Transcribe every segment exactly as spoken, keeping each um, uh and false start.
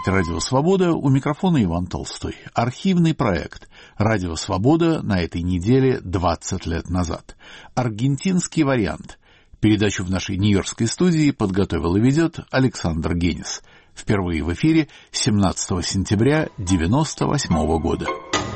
Это «Радио Свобода», у микрофона Иван Толстой. Архивный проект «Радио Свобода» на этой неделе двадцать лет назад. Аргентинский вариант. Передачу в нашей нью-йоркской студии подготовил и ведет Александр Генис. Впервые в эфире семнадцатого сентября девяносто восьмого года.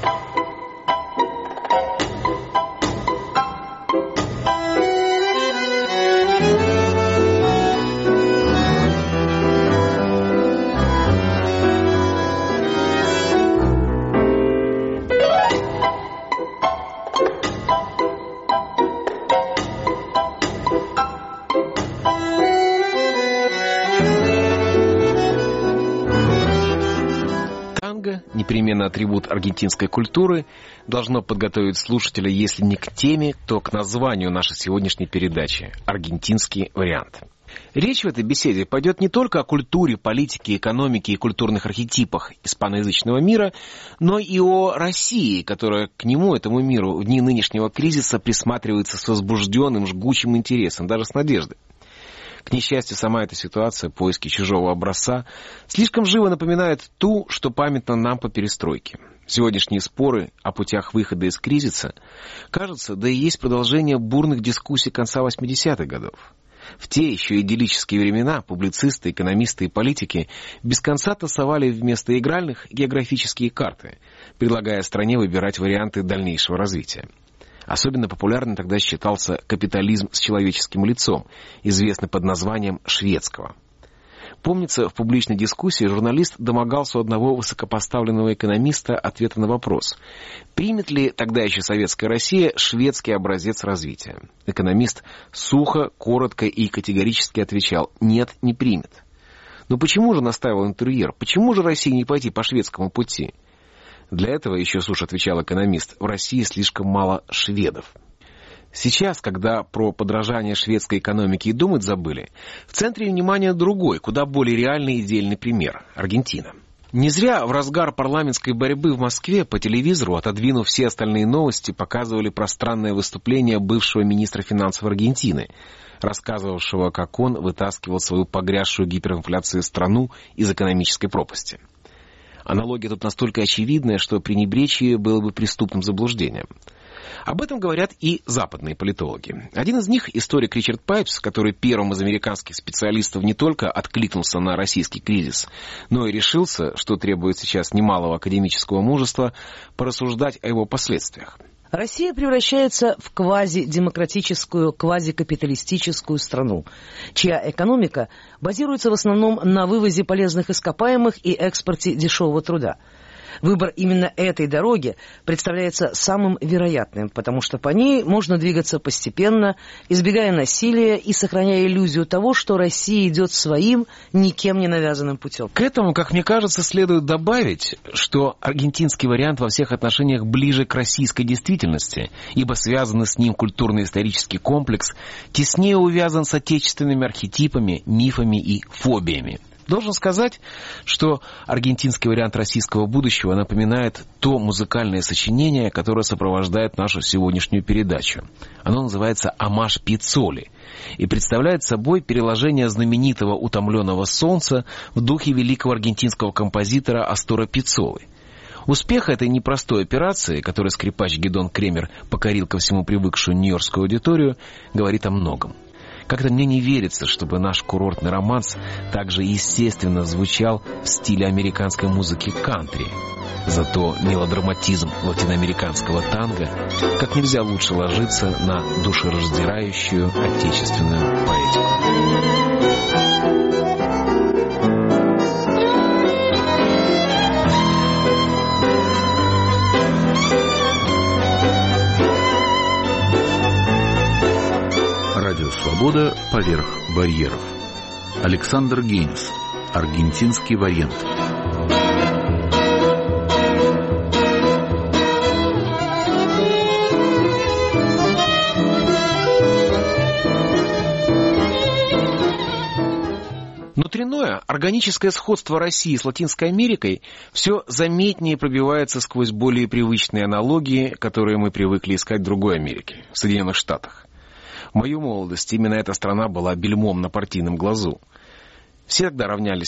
Непременный атрибут аргентинской культуры, должно подготовить слушателя, если не к теме, то к названию нашей сегодняшней передачи «Аргентинский вариант». Речь в этой беседе пойдет не только о культуре, политике, экономике и культурных архетипах испаноязычного мира, но и о России, которая к нему, этому миру, в дни нынешнего кризиса присматривается с возбужденным, жгучим интересом, даже с надеждой. К несчастью, сама эта ситуация, поиски чужого образца, слишком живо напоминает ту, что памятна нам по перестройке. Сегодняшние споры о путях выхода из кризиса, кажется, да и есть продолжение бурных дискуссий конца восьмидесятых годов. В те еще идиллические времена публицисты, экономисты и политики без конца тасовали вместо игральных географические карты, предлагая стране выбирать варианты дальнейшего развития. Особенно популярным тогда считался капитализм с человеческим лицом, известный под названием шведского. Помнится, в публичной дискуссии журналист домогался у одного высокопоставленного экономиста ответа на вопрос, примет ли тогда еще советская Россия шведский образец развития. Экономист сухо, коротко и категорически отвечал: «Нет, не примет». Но почему же, настаивал интервьюер, почему же России не пойти по шведскому пути? Для этого, еще сушь отвечал экономист, в России слишком мало шведов. Сейчас, когда про подражание шведской экономике и думать забыли, в центре внимания другой, куда более реальный и дельный пример – Аргентина. Не зря в разгар парламентской борьбы в Москве по телевизору, отодвинув все остальные новости, показывали пространное выступление бывшего министра финансов Аргентины, рассказывавшего, как он вытаскивал свою погрязшую гиперинфляцией страну из экономической пропасти. Аналогия тут настолько очевидная, что пренебречь ее было бы преступным заблуждением. Об этом говорят и западные политологи. Один из них, историк Ричард Пайпс, который первым из американских специалистов не только откликнулся на российский кризис, но и решился, что требует сейчас немалого академического мужества, порассуждать о его последствиях. Россия превращается в квазидемократическую, квазикапиталистическую страну, чья экономика базируется в основном на вывозе полезных ископаемых и экспорте дешевого труда. Выбор именно этой дороги представляется самым вероятным, потому что по ней можно двигаться постепенно, избегая насилия и сохраняя иллюзию того, что Россия идет своим, никем не навязанным путем. К этому, как мне кажется, следует добавить, что аргентинский вариант во всех отношениях ближе к российской действительности, ибо связанный с ним культурно-исторический комплекс теснее увязан с отечественными архетипами, мифами и фобиями. Должен сказать, что аргентинский вариант российского будущего напоминает то музыкальное сочинение, которое сопровождает нашу сегодняшнюю передачу. Оно называется «Амаш Пиццоли» и представляет собой переложение знаменитого «Утомленного солнца» в духе великого аргентинского композитора Астора Пиццоли. Успех этой непростой операции, которой скрипач Гидон Кремер покорил ко всему привыкшую нью-йоркскую аудиторию, говорит о многом. Как-то мне не верится, чтобы наш курортный романс также естественно звучал в стиле американской музыки кантри. Зато мелодраматизм латиноамериканского танго как нельзя лучше ложится на душераздирающую отечественную поэтику. Радио «Свобода» поверх барьеров. Александр Генис. Аргентинский вариант. Внутреннее, органическое сходство России с Латинской Америкой все заметнее пробивается сквозь более привычные аналогии, которые мы привыкли искать в другой Америке, в Соединенных Штатах. В мою молодость именно эта страна была бельмом на партийном глазу. Все тогда равнялись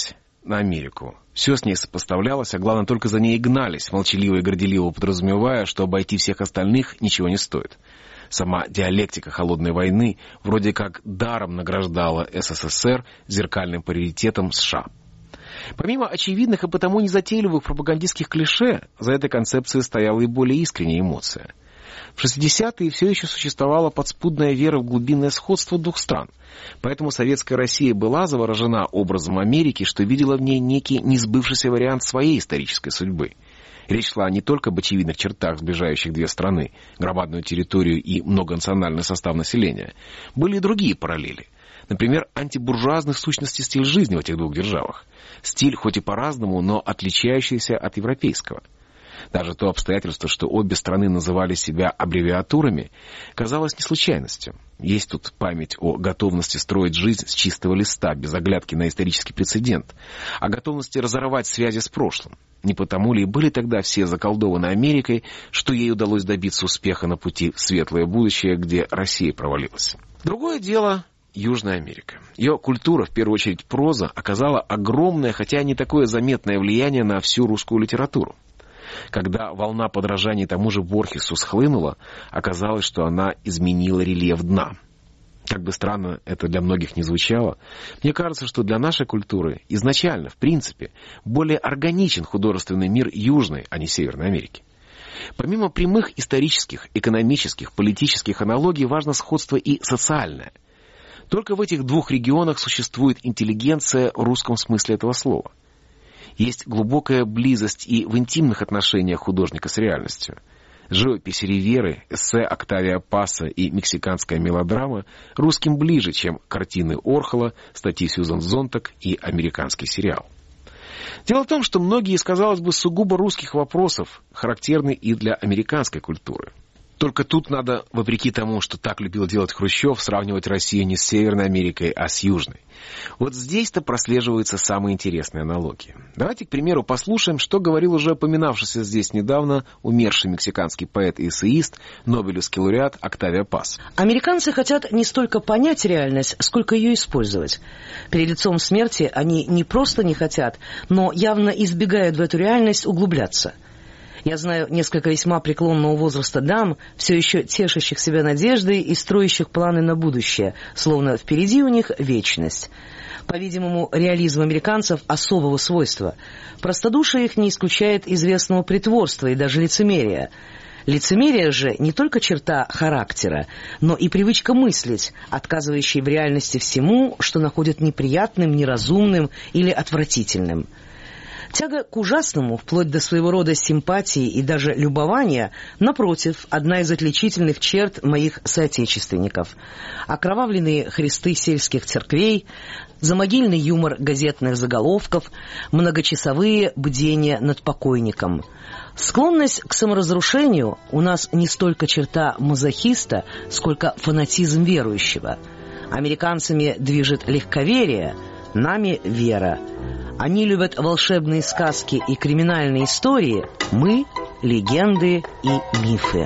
на Америку. Все с ней сопоставлялось, а главное, только за ней гнались, молчаливо и горделиво подразумевая, что обойти всех остальных ничего не стоит. Сама диалектика холодной войны вроде как даром награждала СССР зеркальным паритетом США. Помимо очевидных и потому незатейливых пропагандистских клише, за этой концепцией стояла и более искренняя эмоция. В шестидесятые все еще существовала подспудная вера в глубинное сходство двух стран, поэтому советская Россия была заворожена образом Америки, что видела в ней некий несбывшийся вариант своей исторической судьбы. Речь шла не только об очевидных чертах, сближающих две страны, громадную территорию и многонациональный состав населения. Были и другие параллели. Например, антибуржуазных сущностей стиль жизни в этих двух державах. Стиль, хоть и по-разному, но отличающийся от европейского. Даже то обстоятельство, что обе страны называли себя аббревиатурами, казалось не случайностью. Есть тут память о готовности строить жизнь с чистого листа, без оглядки на исторический прецедент, о готовности разорвать связи с прошлым. Не потому ли были тогда все заколдованы Америкой, что ей удалось добиться успеха на пути в светлое будущее, где Россия провалилась? Другое дело — Южная Америка. Ее культура, в первую очередь проза, оказала огромное, хотя не такое заметное влияние на всю русскую литературу. Когда волна подражаний тому же Борхесу схлынула, оказалось, что она изменила рельеф дна. Как бы странно это для многих ни звучало, мне кажется, что для нашей культуры изначально, в принципе, более органичен художественный мир Южной, а не Северной Америки. Помимо прямых исторических, экономических, политических аналогий, важно сходство и социальное. Только в этих двух регионах существует интеллигенция в русском смысле этого слова. Есть глубокая близость и в интимных отношениях художника с реальностью. Живопись Риверы, эссе Октавия Паса и мексиканская мелодрама русским ближе, чем картины Орхола, статьи Сьюзан Зонтаг и американский сериал. Дело в том, что многие из, казалось бы, сугубо русских вопросов характерны и для американской культуры. Только тут надо, вопреки тому, что так любил делать Хрущев, сравнивать Россию не с Северной Америкой, а с Южной. Вот здесь-то прослеживаются самые интересные аналогии. Давайте, к примеру, послушаем, что говорил уже упоминавшийся здесь недавно умерший мексиканский поэт и эссеист, нобелевский лауреат Октавио Пас. Американцы хотят не столько понять реальность, сколько ее использовать. Перед лицом смерти они не просто не хотят, но явно избегают в эту реальность углубляться. Я знаю несколько весьма преклонного возраста дам, все еще тешащих себя надеждой и строящих планы на будущее, словно впереди у них вечность. По-видимому, реализм американцев особого свойства. Простодушие их не исключает известного притворства и даже лицемерия. Лицемерие же не только черта характера, но и привычка мыслить, отказывающая в реальности всему, что находят неприятным, неразумным или отвратительным. Тяга к ужасному, вплоть до своего рода симпатии и даже любования, напротив, одна из отличительных черт моих соотечественников. Окровавленные христы сельских церквей, замогильный юмор газетных заголовков, многочасовые бдения над покойником. Склонность к саморазрушению у нас не столько черта мазохиста, сколько фанатизм верующего. Американцами движет легковерие, нами вера. Они любят волшебные сказки и криминальные истории, мы — легенды и мифы.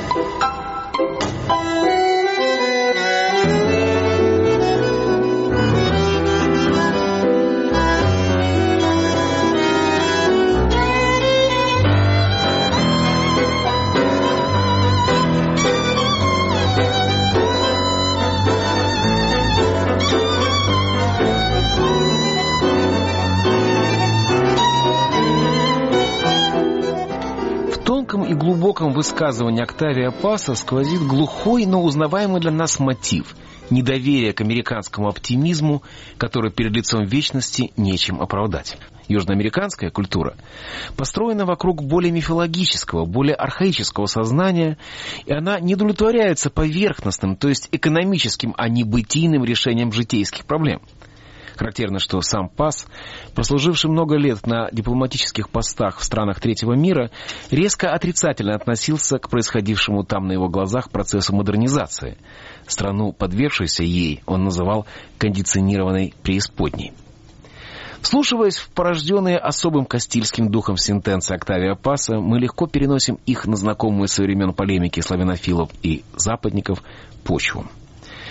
И глубоком высказывании Октавия Паса сквозит глухой, но узнаваемый для нас мотив – недоверие к американскому оптимизму, который перед лицом вечности нечем оправдать. Южноамериканская культура построена вокруг более мифологического, более архаического сознания, и она не удовлетворяется поверхностным, то есть экономическим, а не бытийным решением житейских проблем. Характерно, что сам Пас, прослуживший много лет на дипломатических постах в странах третьего мира, резко отрицательно относился к происходившему там на его глазах процессу модернизации. Страну, подвергшуюся ей, он называл кондиционированной преисподней. Вслушиваясь в порожденные особым кастильским духом сентенции Октавия Паса, мы легко переносим их на знакомую со времен полемики славянофилов и западников почву.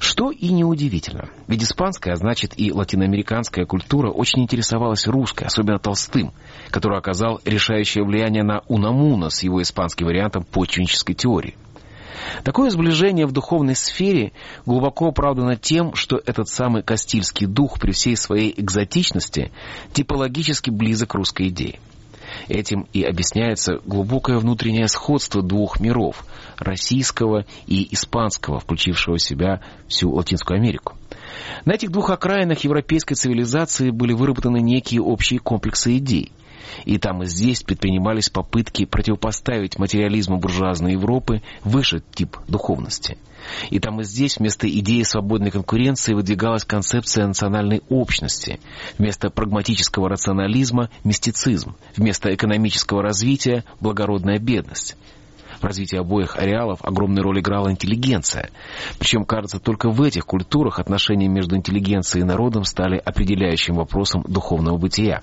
Что и неудивительно, ведь испанская, а значит и латиноамериканская культура очень интересовалась русской, особенно Толстым, который оказал решающее влияние на Унамуна с его испанским вариантом почвеннической теории. Такое сближение в духовной сфере глубоко оправдано тем, что этот самый кастильский дух при всей своей экзотичности типологически близок к русской идее. Этим и объясняется глубокое внутреннее сходство двух миров – российского и испанского, включившего в себя всю Латинскую Америку. На этих двух окраинах европейской цивилизации были выработаны некие общие комплексы идей. И там и здесь предпринимались попытки противопоставить материализму буржуазной Европы высший тип духовности. И там и здесь вместо идеи свободной конкуренции выдвигалась концепция национальной общности, вместо прагматического рационализма – мистицизм, вместо экономического развития – благородная бедность. В развитии обоих ареалов огромную роль играла интеллигенция. Причем, кажется, только в этих культурах отношения между интеллигенцией и народом стали определяющим вопросом духовного бытия.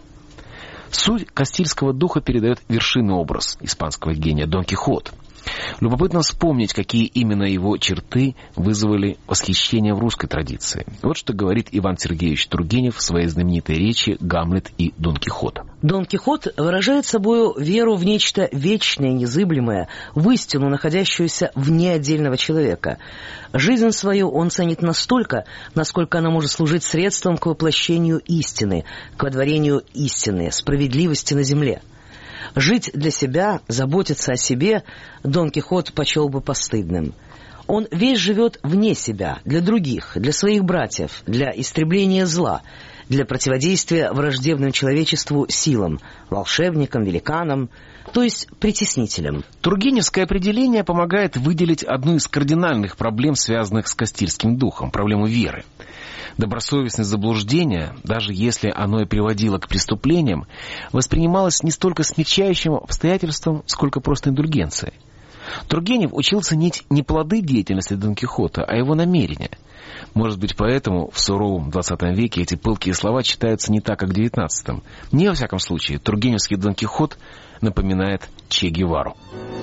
Суть кастильского духа передает вершинный образ испанского гения Дон Кихот. Любопытно вспомнить, какие именно его черты вызвали восхищение в русской традиции. Вот что говорит Иван Сергеевич Тургенев в своей знаменитой речи «Гамлет и Дон Кихот». Дон Кихот выражает собою веру в нечто вечное, незыблемое, в истину, находящуюся вне отдельного человека. Жизнь свою он ценит настолько, насколько она может служить средством к воплощению истины, к водворению истины, справедливости на земле. Жить для себя, заботиться о себе Дон Кихот почел бы постыдным. Он весь живет вне себя, для других, для своих братьев, для истребления зла, для противодействия враждебным человечеству силам, волшебникам, великанам, то есть притеснителям. Тургеневское определение помогает выделить одну из кардинальных проблем, связанных с кастильским духом – проблему веры. Добросовестность заблуждения, даже если оно и приводило к преступлениям, воспринималось не столько смягчающим обстоятельством, сколько просто индульгенцией. Тургенев учил ценить не плоды деятельности Дон Кихота, а его намерения. Может быть, поэтому в суровом двадцатом веке эти пылкие слова читаются не так, как в девятнадцатом. Мне, во всяком случае, тургеневский Дон Кихот напоминает Че Гевару.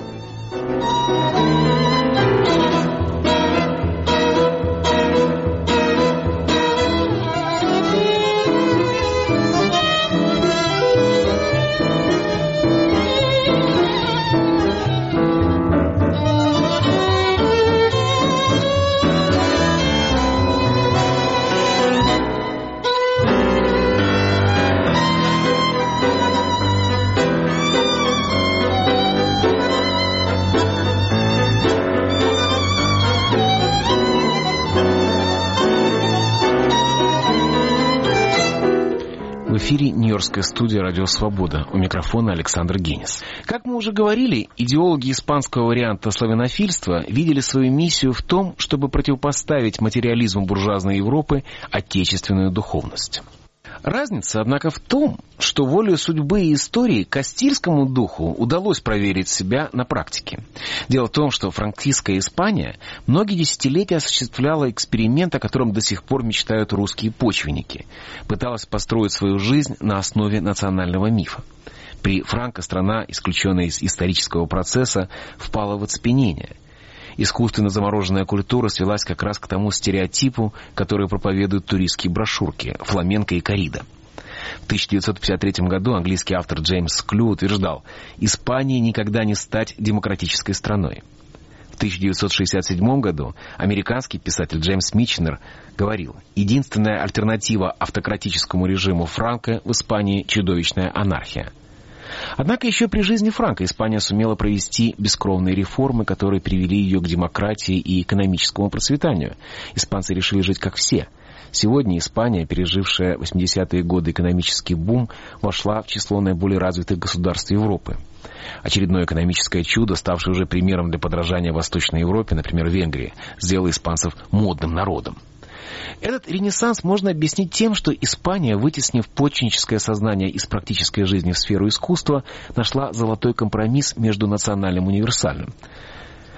В эфире Нью-Йоркская студия «Радио Свобода». У микрофона Александр Генис. Как мы уже говорили, идеологи испанского варианта славянофильства видели свою миссию в том, чтобы противопоставить материализму буржуазной Европы отечественную духовность. Разница, однако, в том, что волею судьбы и истории кастильскому духу удалось проверить себя на практике. Дело в том, что франкистская Испания многие десятилетия осуществляла эксперимент, о котором до сих пор мечтают русские почвенники. Пыталась построить свою жизнь на основе национального мифа. При Франко страна, исключенная из исторического процесса, впала в оцепенение. Искусственно замороженная культура свелась как раз к тому стереотипу, который проповедуют туристские брошюрки – фламенко и коррида. В тысяча девятьсот пятьдесят третьем году английский автор Джеймс Клю утверждал: «Испании никогда не стать демократической страной». В тысяча девятьсот шестьдесят седьмом году американский писатель Джеймс Митченер говорил: «Единственная альтернатива автократическому режиму Франко в Испании – чудовищная анархия». Однако еще при жизни Франко Испания сумела провести бескровные реформы, которые привели ее к демократии и экономическому процветанию. Испанцы решили жить как все. Сегодня Испания, пережившая восьмидесятые годы экономический бум, вошла в число наиболее развитых государств Европы. Очередное экономическое чудо, ставшее уже примером для подражания Восточной Европе, например, Венгрии, сделало испанцев модным народом. Этот ренессанс можно объяснить тем, что Испания, вытеснив почвенническое сознание из практической жизни в сферу искусства, нашла золотой компромисс между национальным и универсальным.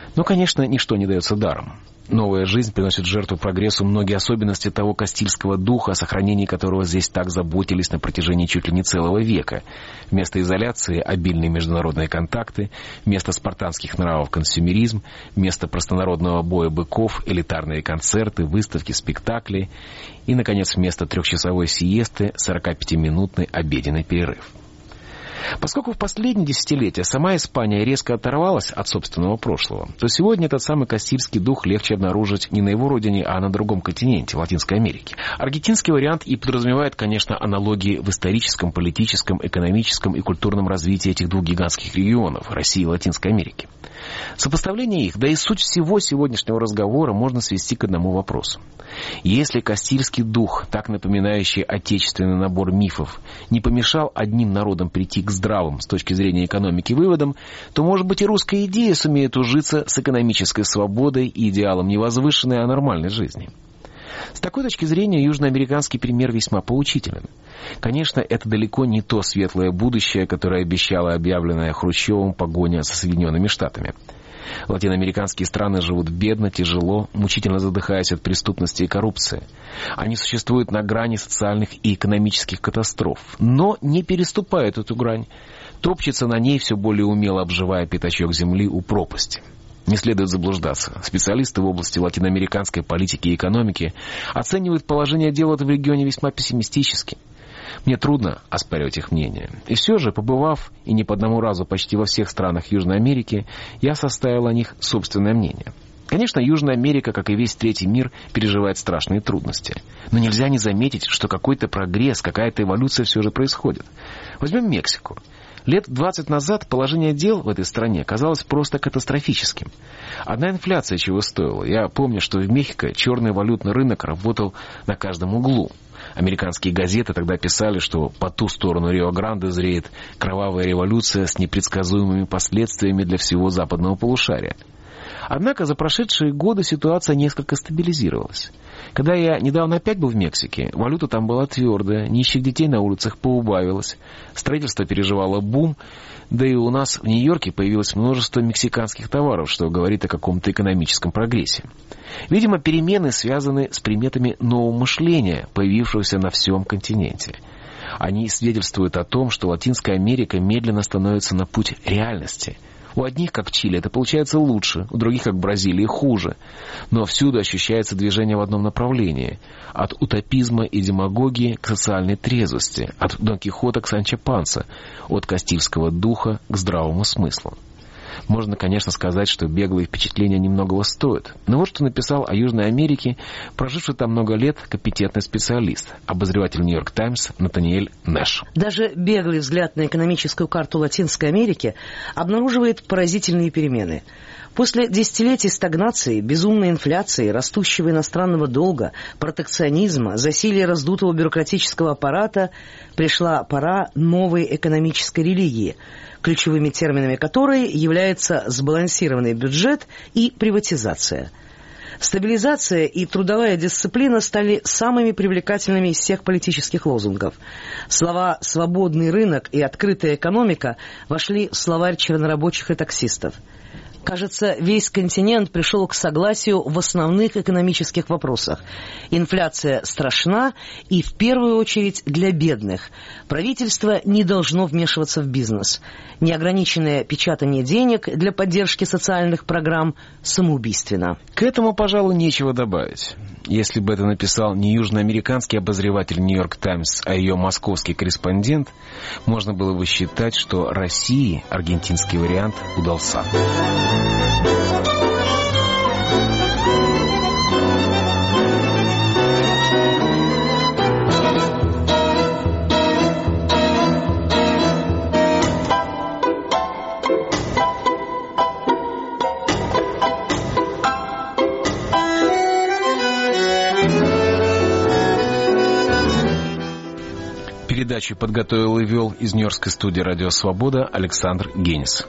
Но, конечно, ничто не дается даром. Новая жизнь приносит в жертву прогрессу многие особенности того кастильского духа, о сохранении которого здесь так заботились на протяжении чуть ли не целого века. Вместо изоляции – обильные международные контакты, вместо спартанских нравов – консюмеризм, вместо простонародного боя быков – элитарные концерты, выставки, спектакли и, наконец, вместо трехчасовой сиесты – сорокапятиминутный обеденный перерыв. Поскольку в последние десятилетия сама Испания резко оторвалась от собственного прошлого, то сегодня этот самый кастильский дух легче обнаружить не на его родине, а на другом континенте, в Латинской Америке. Аргентинский вариант и подразумевает, конечно, аналогии в историческом, политическом, экономическом и культурном развитии этих двух гигантских регионов – России и Латинской Америки. Сопоставление их, да и суть всего сегодняшнего разговора можно свести к одному вопросу. Если кастильский дух, так напоминающий отечественный набор мифов, не помешал одним народам прийти к здравым с точки зрения экономики выводам, то, может быть, и русская идея сумеет ужиться с экономической свободой и идеалом не возвышенной, а нормальной жизни. С такой точки зрения южноамериканский пример весьма поучителен. Конечно, это далеко не то светлое будущее, которое обещала объявленная Хрущевым погоня со Соединенными Штатами. Латиноамериканские страны живут бедно, тяжело, мучительно задыхаясь от преступности и коррупции. Они существуют на грани социальных и экономических катастроф, но не переступают эту грань, топчется на ней, все более умело обживая пятачок земли у пропасти. Не следует заблуждаться. Специалисты в области латиноамериканской политики и экономики оценивают положение дел в регионе весьма пессимистически. Мне трудно оспаривать их мнение. И все же, побывав и не по одному разу почти во всех странах Южной Америки, я составил о них собственное мнение. Конечно, Южная Америка, как и весь третий мир, переживает страшные трудности. Но нельзя не заметить, что какой-то прогресс, какая-то эволюция все же происходит. Возьмем Мексику. Лет двадцать назад положение дел в этой стране казалось просто катастрофическим. Одна инфляция чего стоила. Я помню, что в Мехико черный валютный рынок работал на каждом углу. Американские газеты тогда писали, что по ту сторону Рио-Гранде зреет кровавая революция с непредсказуемыми последствиями для всего западного полушария. Однако за прошедшие годы ситуация несколько стабилизировалась. Когда я недавно опять был в Мексике, валюта там была твердая, нищих детей на улицах поубавилось, строительство переживало бум, да и у нас в Нью-Йорке появилось множество мексиканских товаров, что говорит о каком-то экономическом прогрессе. Видимо, перемены связаны с приметами нового мышления, появившегося на всем континенте. Они свидетельствуют о том, что Латинская Америка медленно становится на путь реальности. У одних, как Чили, это получается лучше, у других, как Бразилии, хуже. Но всюду ощущается движение в одном направлении. От утопизма и демагогии к социальной трезвости, от Дон Кихота к Санчо Панса, от кастильского духа к здравому смыслу. Можно, конечно, сказать, что беглые впечатления немногого стоят. Но вот что написал о Южной Америке проживший там много лет компетентный специалист, обозреватель «Нью-Йорк Таймс» Натаниэль Нэш. Даже беглый взгляд на экономическую карту Латинской Америки обнаруживает поразительные перемены. После десятилетий стагнации, безумной инфляции, растущего иностранного долга, протекционизма, засилия раздутого бюрократического аппарата пришла пора новой экономической религии, ключевыми терминами которой являются сбалансированный бюджет и приватизация. Стабилизация и трудовая дисциплина стали самыми привлекательными из всех политических лозунгов. Слова «свободный рынок» и «открытая экономика» вошли в словарь чернорабочих и таксистов. Кажется, весь континент пришел к согласию в основных экономических вопросах. Инфляция страшна, и в первую очередь для бедных. Правительство не должно вмешиваться в бизнес. Неограниченное печатание денег для поддержки социальных программ самоубийственно. К этому, пожалуй, нечего добавить. Если бы это написал не южноамериканский обозреватель «Нью-Йорк Таймс», а ее московский корреспондент, можно было бы считать, что России аргентинский вариант удался. Передачу подготовил и вел из Нью-Йоркской студии «Радио Свобода» Александр Генис.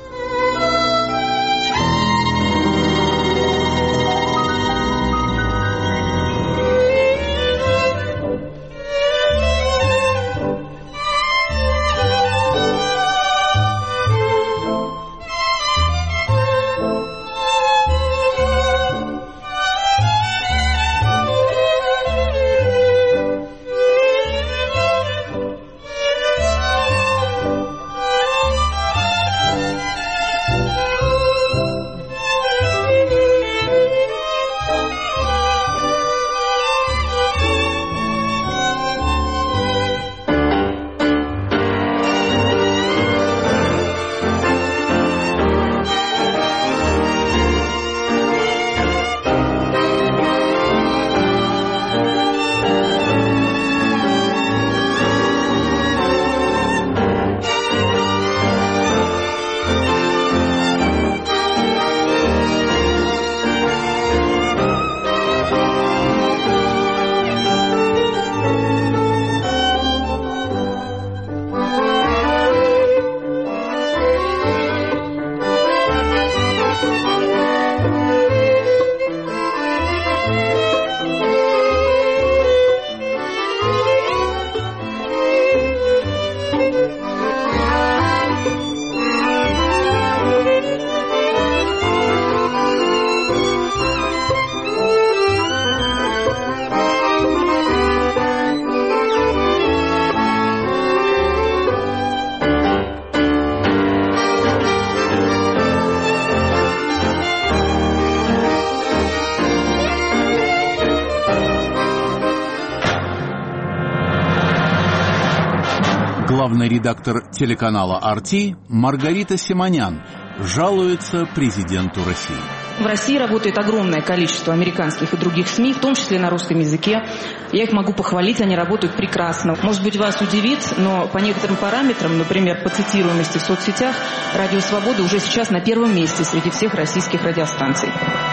Главный редактор телеканала ар ти Маргарита Симонян жалуется президенту России. В России работает огромное количество американских и других СМИ, в том числе на русском языке. Я их могу похвалить, они работают прекрасно. Может быть, вас удивит, но по некоторым параметрам, например, по цитируемости в соцсетях, Радио Свобода уже сейчас на первом месте среди всех российских радиостанций.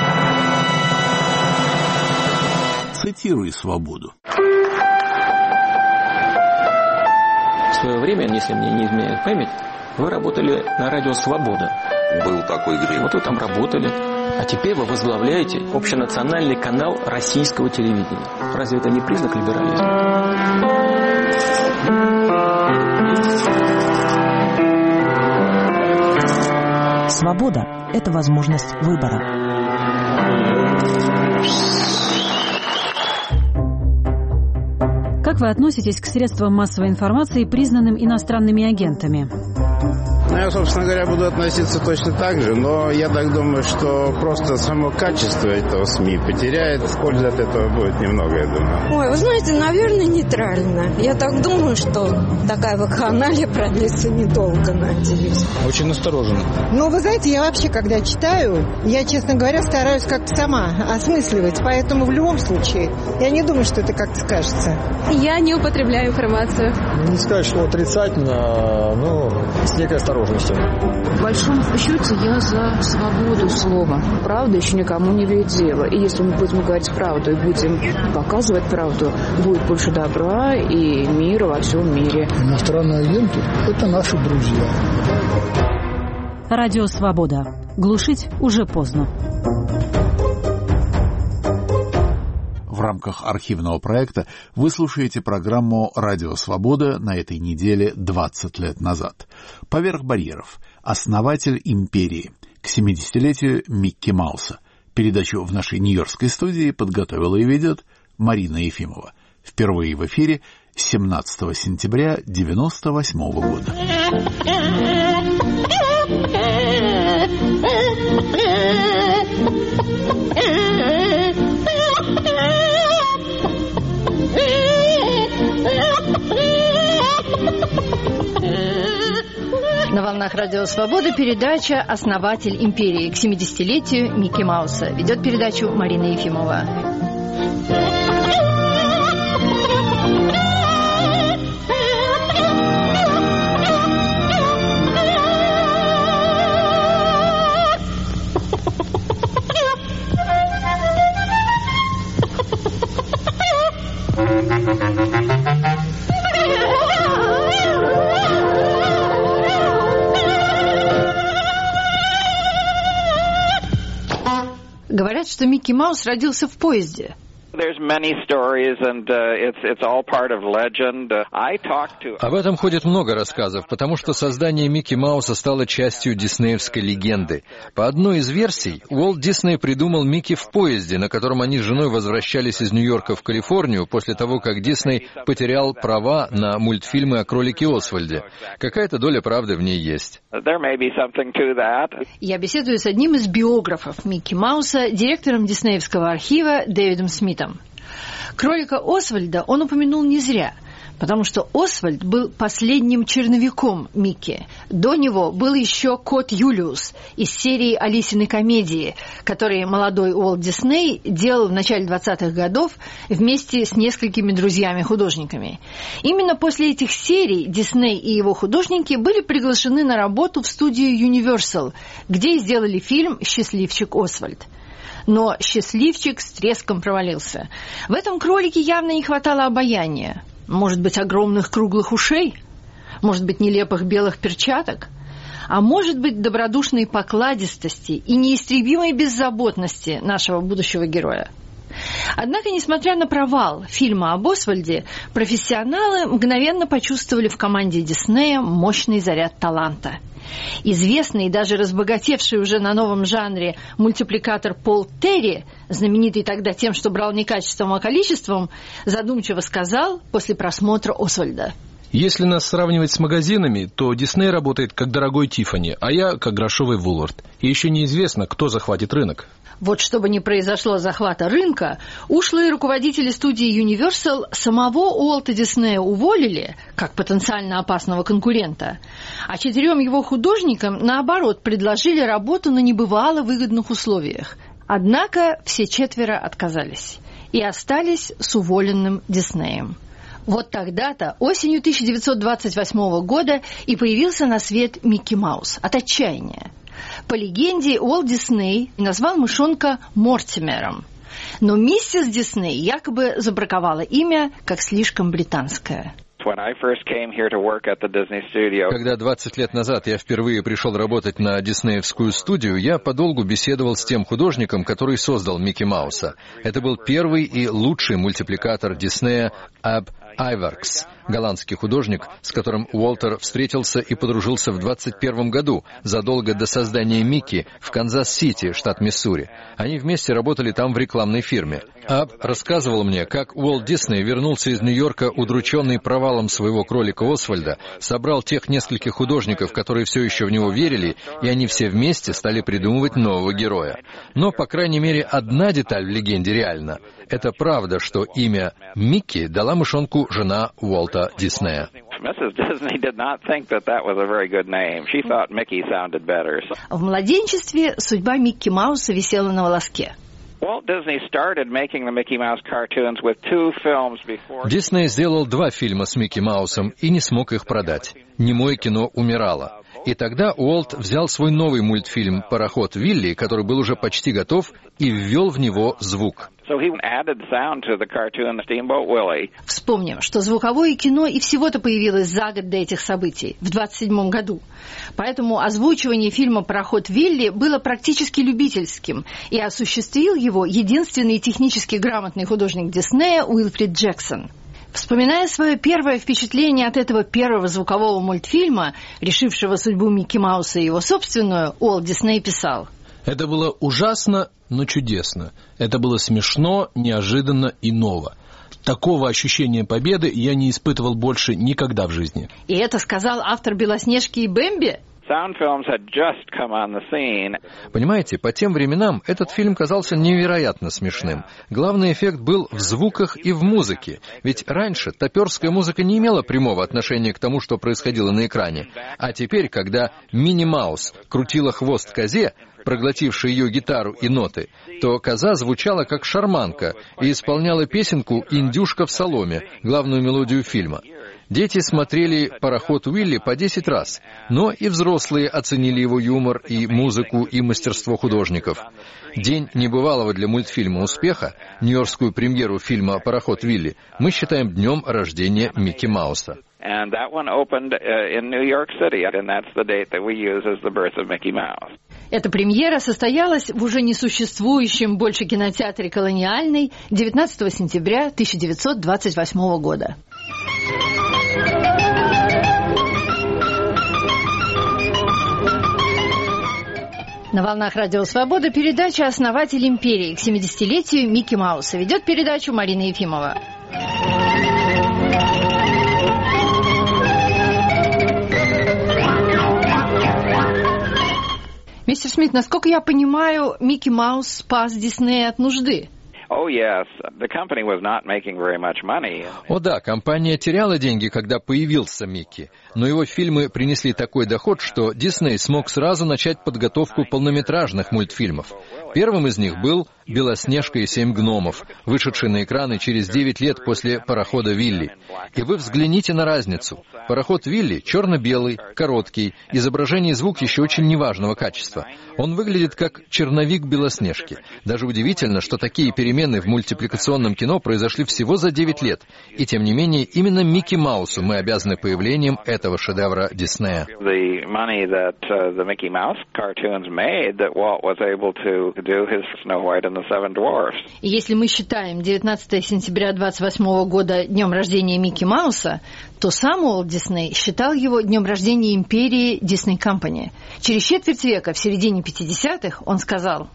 Цитируй свободу. В свое время, если мне не изменяет память, вы работали на Радио Свобода. Был такой грех. Вот вы там работали. А теперь вы возглавляете общенациональный канал российского телевидения. Разве это не признак либерализма? Свобода – это возможность выбора. Как вы относитесь к средствам массовой информации, признанным иностранными агентами? Ну, я, собственно говоря, буду относиться точно так же, но я так думаю, что просто само качество этого СМИ потеряет, пользы от этого будет немного, я думаю. Ой, вы знаете, наверное, нейтрально. Я так думаю, что такая вакханалия продлится недолго, надеюсь. Очень настороженно. Ну, вы знаете, я вообще, когда читаю, я, честно говоря, стараюсь как-то сама осмысливать, поэтому в любом случае я не думаю, что это как-то скажется. Я не употребляю информацию. Не сказать, что отрицательно, но с некой осторожностью. В большом счете я за свободу слова. Правда еще никому не имеет дела. И если мы будем говорить правду и будем показывать правду, будет больше добра и мира во всем мире. Иностранные агенты – это наши друзья. Радио Свобода. Глушить уже поздно. В рамках архивного проекта вы слушаете программу «Радио Свобода» на этой неделе двадцать лет назад. «Поверх барьеров. Основатель империи». К семидесятилетию Микки Мауса. Передачу в нашей нью-йоркской студии подготовила и ведет Марина Ефимова. Впервые в эфире семнадцатого сентября девяносто восьмого года. На волнах Радио Свобода передача «Основатель империи» к семидесятилетию Микки Мауса. Ведет передачу Марина Ефимова. Говорят, что Микки Маус родился в поезде. Об этом ходит много рассказов, потому что создание Микки Мауса стало частью диснеевской легенды. По одной из версий, Уолт Дисней придумал Микки в поезде, на котором они с женой возвращались из Нью-Йорка в Калифорнию после того, как Дисней потерял права на мультфильмы о кролике Освальде. Какая-то доля правды в ней есть. Я беседую с одним из биографов Микки Мауса, директором диснеевского архива Дэвидом Смитом. Кролика Освальда он упомянул не зря, потому что Освальд был последним черновиком Микки. До него был еще кот Юлиус из серии «Алисины комедии», который молодой Уолт Дисней делал в начале двадцатых годов вместе с несколькими друзьями-художниками. Именно после этих серий Дисней и его художники были приглашены на работу в студию Universal, где и сделали фильм «Счастливчик Освальд». Но «Счастливчик» с треском провалился. В этом кролике явно не хватало обаяния. Может быть, огромных круглых ушей? Может быть, нелепых белых перчаток? А может быть, добродушной покладистости и неистребимой беззаботности нашего будущего героя? Однако, несмотря на провал фильма об Освальде, профессионалы мгновенно почувствовали в команде Диснея мощный заряд таланта. Известный и даже разбогатевший уже на новом жанре мультипликатор Пол Терри, знаменитый тогда тем, что брал не качеством, а количеством, задумчиво сказал после просмотра Освальда: «Если нас сравнивать с магазинами, то Дисней работает как дорогой Тиффани, а я как грошовый Вулвард. И еще неизвестно, кто захватит рынок». Вот чтобы не произошло захвата рынка, ушлые руководители студии Universal самого Уолта Диснея уволили, как потенциально опасного конкурента, а четырем его художникам, наоборот, предложили работу на небывало выгодных условиях. Однако все четверо отказались и остались с уволенным Диснеем. Вот тогда-то, осенью тысяча девятьсот двадцать восьмого года, и появился на свет Микки Маус от отчаяния. По легенде, Уолт Дисней назвал мышонка Мортимером. Но миссис Дисней якобы забраковала имя как слишком британское. Когда двадцать лет назад я впервые пришел работать на диснеевскую студию, я подолгу беседовал с тем художником, который создал Микки Мауса. Это был первый и лучший мультипликатор Диснея Аб Айваркс, голландский художник, с которым Уолтер встретился и подружился в двадцать первом году, задолго до создания Микки в Канзас-Сити, штат Миссури. Они вместе работали там в рекламной фирме. Аб рассказывал мне, как Уолт Дисней вернулся из Нью-Йорка, удрученный провалом своего кролика Освальда, собрал тех нескольких художников, которые все еще в него верили, и они все вместе стали придумывать нового героя. Но, по крайней мере, одна деталь в легенде реальна. Это правда, что имя Микки дала мышонку жена Уолта Диснея. В младенчестве судьба Микки Мауса висела на волоске. Дисней сделал два фильма с Микки Маусом и не смог их продать. Немое кино умирало. И тогда Уолт взял свой новый мультфильм «Пароход Вилли», который был уже почти готов, и ввел в него звук. Вспомним, что звуковое кино и всего-то появилось за год до этих событий, в двадцать седьмом году. Поэтому озвучивание фильма «Пароход Вилли» было практически любительским, и осуществил его единственный технически грамотный художник Диснея Уилфрид Джексон. Вспоминая свое первое впечатление от этого первого звукового мультфильма, решившего судьбу Микки Мауса и его собственную, Уолт Дисней писал: «Это было ужасно, но чудесно. Это было смешно, неожиданно и ново. Такого ощущения победы я не испытывал больше никогда в жизни». И это сказал автор «Белоснежки и Бэмби»? Понимаете, по тем временам этот фильм казался невероятно смешным. Главный эффект был в звуках и в музыке. Ведь раньше топерская музыка не имела прямого отношения к тому, что происходило на экране. А теперь, когда Минни Маус крутила хвост козе, проглотившей ее гитару и ноты, то коза звучала как шарманка и исполняла песенку «Индюшка в соломе», главную мелодию фильма. Дети смотрели «Пароход Уилли» по десять раз, но и взрослые оценили его юмор и музыку и мастерство художников. День небывалого для мультфильма успеха, нью-йоркскую премьеру фильма «Пароход Вилли», мы считаем днем рождения Микки Мауса. Эта премьера состоялась в уже несуществующем больше кинотеатре «Колониальный» девятнадцатого сентября тысяча девятьсот двадцать восьмого года. На волнах Радио Свобода передача «Основатель империи» к семидесятилетию Микки Мауса. Ведет передачу Марина Ефимова. Мистер Смит, насколько я понимаю, Микки Маус спас Диснея от нужды. О да, компания теряла деньги, когда появился Микки, но его фильмы принесли такой доход, что Дисней смог сразу начать подготовку полнометражных мультфильмов. Первым из них был «Белоснежка и семь гномов», вышедший на экраны через девять лет после «Парохода Вилли». И вы взгляните на разницу. «Пароход Вилли» черно-белый, короткий, изображение и звук еще очень неважного качества. Он выглядит как черновик «Белоснежки». Даже удивительно, что такие перемены в мультипликационном кино произошли всего за девять лет. И тем не менее, именно Микки Маусу мы обязаны появлением этого шедевра Диснея. И если мы считаем девятнадцатого сентября двадцать восьмого года днем рождения Микки Мауса, то сам Уолт Дисней считал его днем рождения империи Disney Company. Через четверть века, в середине пятидесятых, он сказал: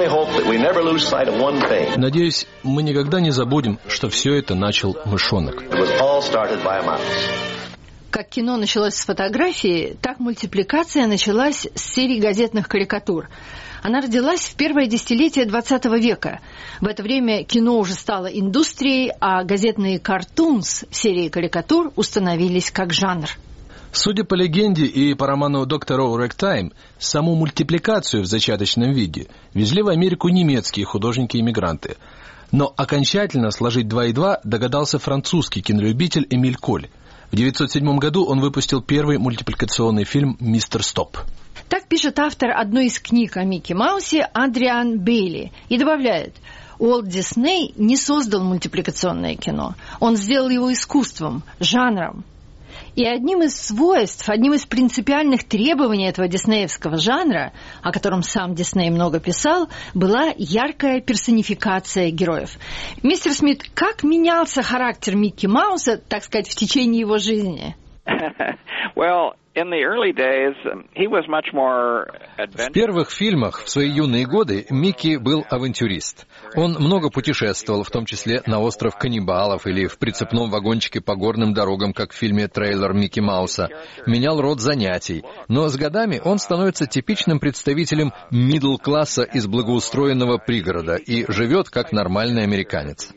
«Надеюсь, мы никогда не забудем, что все это начал мышонок». Как кино началось с фотографии, так мультипликация началась с серии газетных карикатур. Она родилась в первое десятилетие двадцатого века. В это время кино уже стало индустрией, а газетные картунс, серии карикатур, установились как жанр. Судя по легенде и по роману доктора Рэгтайм, саму мультипликацию в зачаточном виде везли в Америку немецкие художники-иммигранты. Но окончательно сложить два и два догадался французский кинолюбитель Эмиль Коль. В девятьсот седьмом году он выпустил первый мультипликационный фильм «Мистер Стоп». Так пишет автор одной из книг о Микки Маусе Адриан Бейли и добавляет: Уолт Дисней не создал мультипликационное кино, он сделал его искусством, жанром. И одним из свойств, одним из принципиальных требований этого диснеевского жанра, о котором сам Дисней много писал, была яркая персонификация героев. Мистер Смит, как менялся характер Микки Мауса, так сказать, в течение его жизни? Well, in the early days, he was much more adventurous. В первых фильмах в свои юные годы Микки был авантюрист. Он много путешествовал, в том числе на остров Каннибалов или в прицепном вагончике по горным дорогам, как в фильме «Трейлер Микки Мауса». Менял род занятий. Но с годами он становится типичным представителем мидл-класса из благоустроенного пригорода и живет как нормальный американец.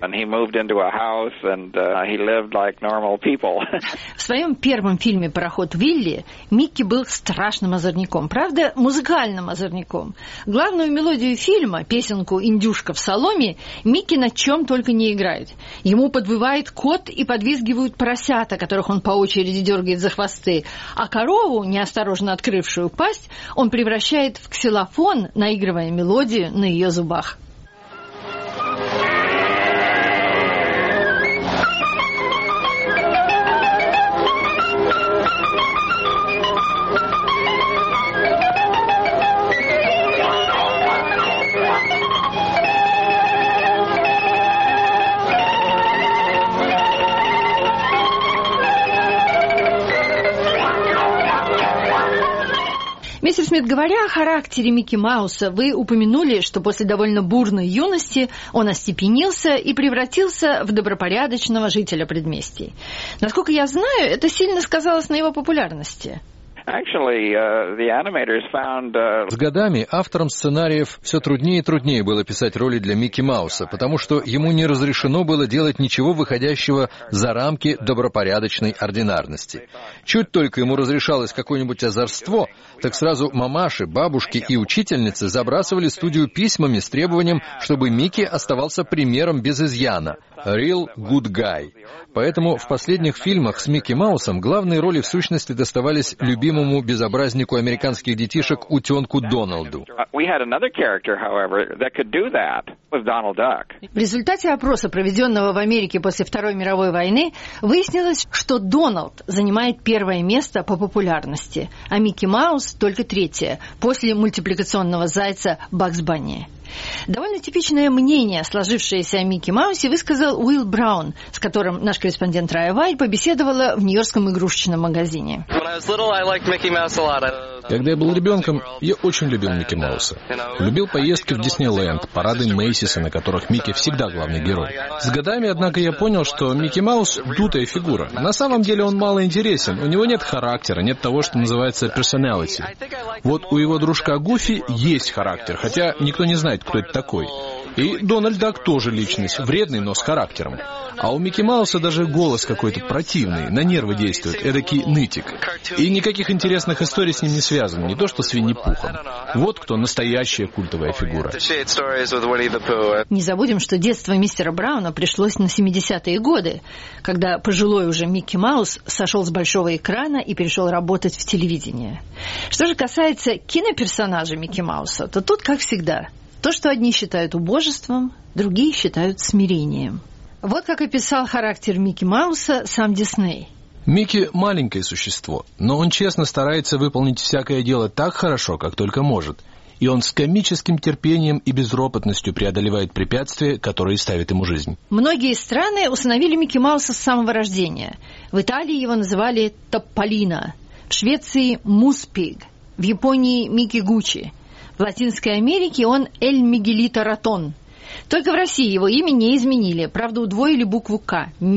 В своем первом фильме «Пароход Вилли» Микки был страшным озорником, правда, музыкальным озорником. Главную мелодию фильма, песенку «Индюшка в соломе», Микки на чем только не играет. Ему подвывает кот и подвизгивают поросята, которых он по очереди дергает за хвосты, а корову, неосторожно открывшую пасть, он превращает в ксилофон, наигрывая мелодию на ее зубах. Мистер Смит, говоря о характере Микки Мауса, вы упомянули, что после довольно бурной юности он остепенился и превратился в добропорядочного жителя предместий. Насколько я знаю, это сильно сказалось на его популярности. Actually, uh, the animators found, uh... С годами авторам сценариев все труднее и труднее было писать роли для Микки Мауса, потому что ему не разрешено было делать ничего выходящего за рамки добропорядочной ординарности. Чуть только ему разрешалось какое-нибудь озорство, так сразу мамаши, бабушки и учительницы забрасывали студию письмами с требованием, чтобы Микки оставался примером без изъяна. Real good guy. Поэтому в последних фильмах с Микки Маусом главные роли в сущности доставались любимому безобразнику американских детишек утенку Дональду. В результате опроса, проведенного в Америке после Второй мировой войны, выяснилось, что Дональд занимает первое место по популярности, а Микки Маус только третье, после мультипликационного зайца Бакс Банни. Довольно типичное мнение, сложившееся о Микки Маусе, высказал Уилл Браун, с которым наш корреспондент Рая Вай побеседовала в нью-йоркском игрушечном магазине. Когда я был ребенком, я очень любил Микки Мауса. Любил поездки в Диснейленд, парады Мейсиса, на которых Микки всегда главный герой. С годами, однако, я понял, что Микки Маус — дутая фигура. На самом деле он мало интересен, у него нет характера, нет того, что называется personality. Вот у его дружка Гуфи есть характер, хотя никто не знает, кто это такой. И Дональд Дак тоже личность, вредный, но с характером. А у Микки Мауса даже голос какой-то противный, на нервы действует, эдакий нытик. И никаких интересных историй с ним не связано, не то что с Винни-Пухом. Вот кто настоящая культовая фигура. Не забудем, что детство мистера Брауна пришлось на семидесятые годы, когда пожилой уже Микки Маус сошел с большого экрана и перешел работать в телевидение. Что же касается киноперсонажа Микки Мауса, то тут, как всегда, то, что одни считают убожеством, другие считают смирением. Вот как описал характер Микки Мауса сам Дисней. Микки – маленькое существо, но он честно старается выполнить всякое дело так хорошо, как только может. И он с комическим терпением и безропотностью преодолевает препятствия, которые ставит ему жизнь. Многие страны усыновили Микки Мауса с самого рождения. В Италии его называли Топполино, в Швеции – Муспиг, в Японии – Микки Гуччи. В Латинской Америке он Эль Мигелито Ратон. Только в России его имя не изменили, правда, удвоили букву «К» – Микки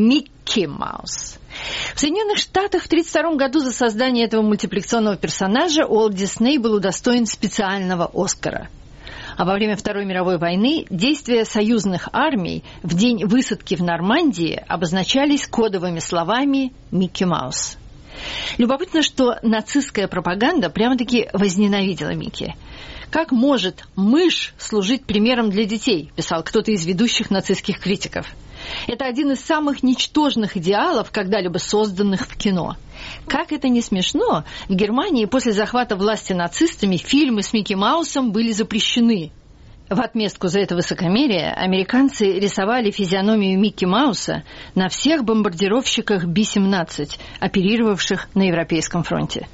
Микки Маус. В Соединенных Штатах в тысяча девятьсот тридцать втором году за создание этого мультипликационного персонажа Уолт Дисней был удостоен специального Оскара. А во время Второй мировой войны действия союзных армий в день высадки в Нормандии обозначались кодовыми словами «Микки Маус». Любопытно, что нацистская пропаганда прямо-таки возненавидела Микки. «Как может мышь служить примером для детей?» – писал кто-то из ведущих нацистских критиков. Это один из самых ничтожных идеалов, когда-либо созданных в кино. Как это не смешно, в Германии после захвата власти нацистами фильмы с Микки Маусом были запрещены. В отместку за это высокомерие американцы рисовали физиономию Микки Мауса на всех бомбардировщиках Би семнадцать, оперировавших на Европейском фронте.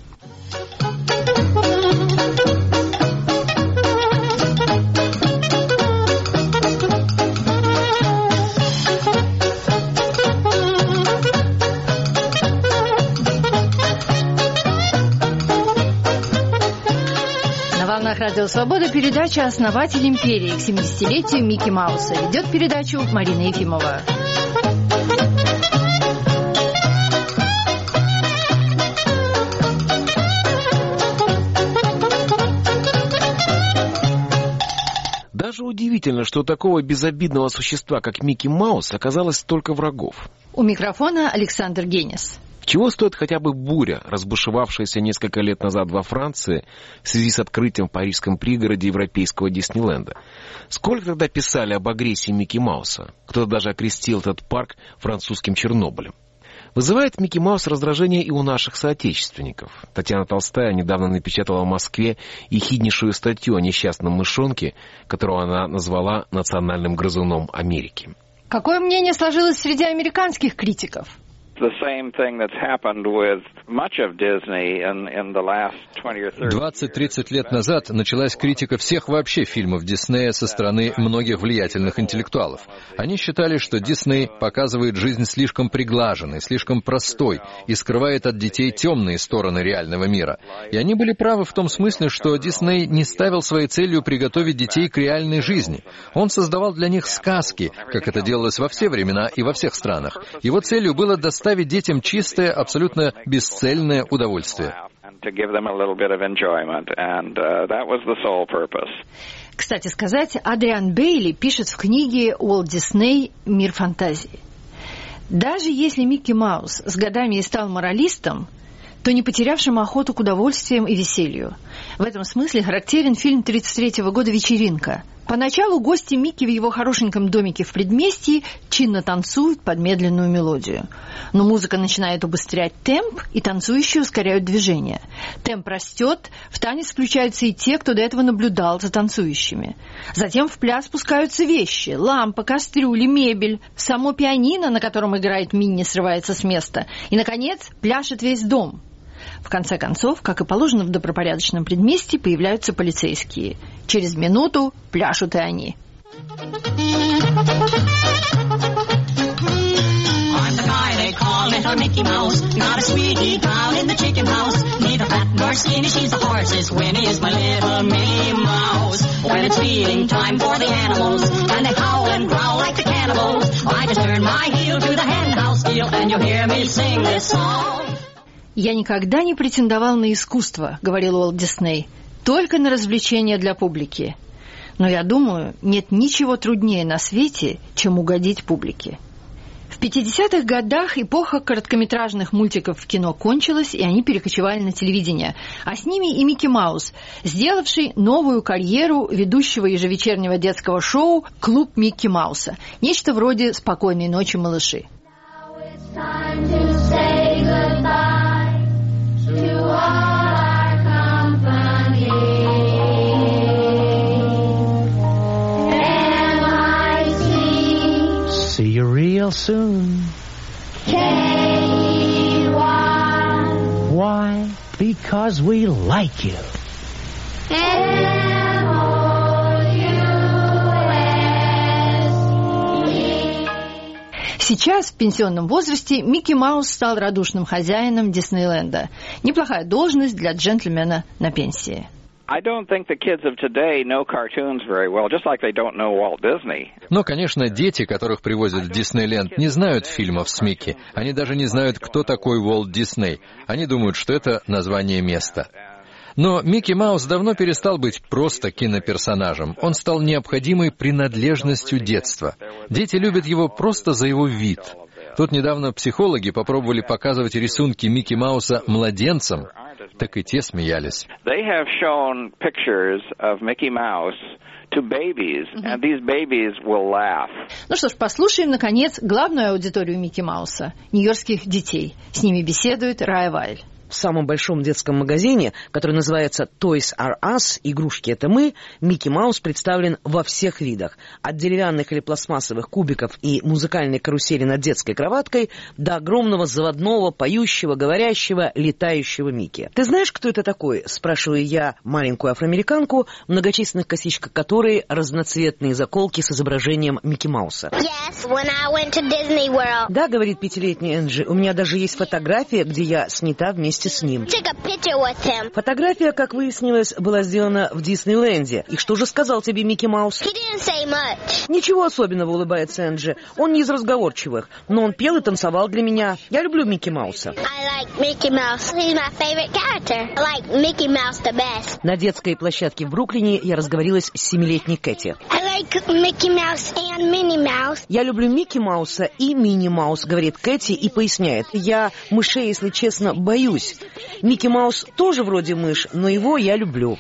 Радио Свобода, передача «Основатель империи» к семидесятилетию Микки Мауса. Ведет передачу Марина Ефимова. Даже удивительно, что у такого безобидного существа, как Микки Маус, оказалось столько врагов. У микрофона Александр Генис. Чего стоит хотя бы буря, разбушевавшаяся несколько лет назад во Франции в связи с открытием в парижском пригороде европейского Диснейленда? Сколько тогда писали об агрессии Микки Мауса? Кто-то даже окрестил этот парк французским Чернобылем. Вызывает Микки Маус раздражение и у наших соотечественников. Татьяна Толстая недавно напечатала в Москве ехиднейшую статью о несчастном мышонке, которого она назвала национальным грызуном Америки. Какое мнение сложилось среди американских критиков? двадцать-тридцать лет назад началась критика всех вообще фильмов Диснея со стороны многих влиятельных интеллектуалов. Они считали, что Дисней показывает жизнь слишком приглаженной, слишком простой и скрывает от детей темные стороны реального мира. И они были правы в том смысле, что Дисней не ставил своей целью приготовить детей к реальной жизни. Он создавал для них сказки, как это делалось во все времена и во всех странах. Его целью было доставить детям чистое, абсолютно бесцельное удовольствие. Кстати сказать, Адриан Бейли пишет в книге «Уолт Дисней. Мир фантазии». Даже если Микки Маус с годами и стал моралистом, то не потерявшим охоту к удовольствиям и веселью. В этом смысле характерен фильм тридцать третьего года «Вечеринка». Поначалу гости Микки в его хорошеньком домике в предместье чинно танцуют под медленную мелодию. Но музыка начинает убыстрять темп, и танцующие ускоряют движение. Темп растет, в танец включаются и те, кто до этого наблюдал за танцующими. Затем в пляс спускаются вещи: лампа, кастрюли, мебель, само пианино, на котором играет Минни, срывается с места. И, наконец, пляшет весь дом. В конце концов, как и положено в добропорядочном предместье, появляются полицейские. Через минуту пляшут и они. «Я никогда не претендовал на искусство», — говорил Уолт Дисней, — «только на развлечения для публики. Но я думаю, нет ничего труднее на свете, чем угодить публике». В пятидесятых годах эпоха короткометражных мультиков в кино кончилась, и они перекочевали на телевидение. А с ними и Микки Маус, сделавший новую карьеру ведущего ежевечернего детского шоу «Клуб Микки Мауса». Нечто вроде «Спокойной ночи, малыши». See you real soon. K Y. Why? Because we like you. M O U S E. Сейчас, в пенсионном возрасте, Микки Маус стал радушным хозяином Диснейленда. Неплохая должность для джентльмена на пенсии. Но, конечно, дети, которых привозят в Диснейленд, не знают фильмов с Микки. Они даже не знают, кто такой Уолт Дисней. Они думают, что это название места. Но Микки Маус давно перестал быть просто киноперсонажем. Он стал необходимой принадлежностью детства. Дети любят его просто за его вид. Тут недавно психологи попробовали показывать рисунки Микки Мауса младенцам, так и те смеялись. Ну что ж, послушаем, наконец, главную аудиторию Микки Мауса – нью-йоркских детей. С ними беседует Рая Вайль. В самом большом детском магазине, который называется Toys R Us, игрушки — это мы, Микки Маус представлен во всех видах. От деревянных или пластмассовых кубиков и музыкальной карусели над детской кроваткой до огромного заводного, поющего, говорящего, летающего Микки. «Ты знаешь, кто это такой?» — спрашиваю я маленькую афроамериканку, многочисленных косичках которой разноцветные заколки с изображением Микки Мауса. Yes, when I went to Disney World. «Да, — говорит пятилетняя Энджи, — у меня даже есть фотография, где я снята вместе с ним». Фотография, как выяснилось, была сделана в Диснейленде. И что же сказал тебе Микки Маус? Ничего особенного, улыбается Энджи. Он не из разговорчивых, но он пел и танцевал для меня. Я люблю Микки Мауса. На детской площадке в Бруклине я разговорилась с семилетней Кэти. Я люблю Микки Мауса и Мини Маус, говорит Кэти и поясняет. Я мышей, если честно, боюсь. Микки Маус тоже вроде мышь, но его я люблю.